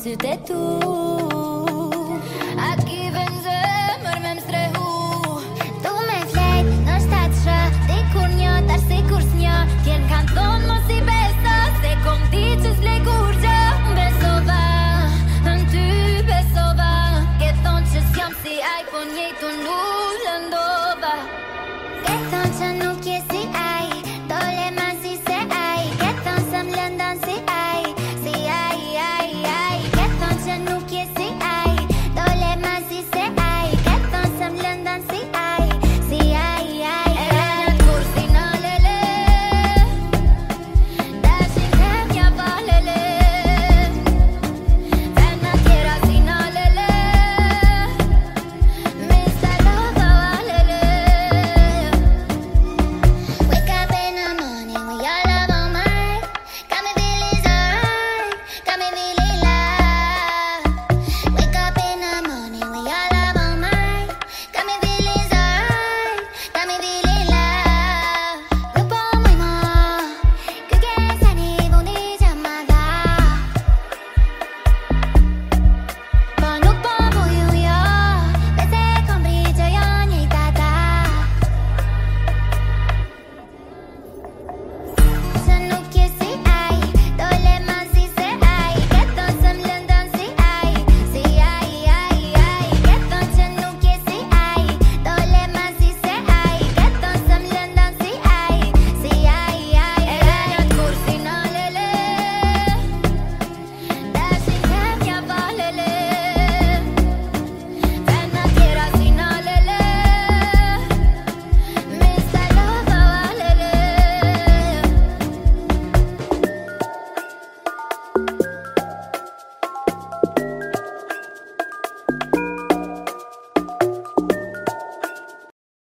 sytë e tu. Aki vend zemër me mstrehu. Tu me flejt në shtatë shë, dikur një tash sikur s'një. Tjerë kanë thonë mos i beso, se kom di që s'le kur gjë. Besova, në ty besova, ke thonë që s'jam si iPhone, njejtu nuk.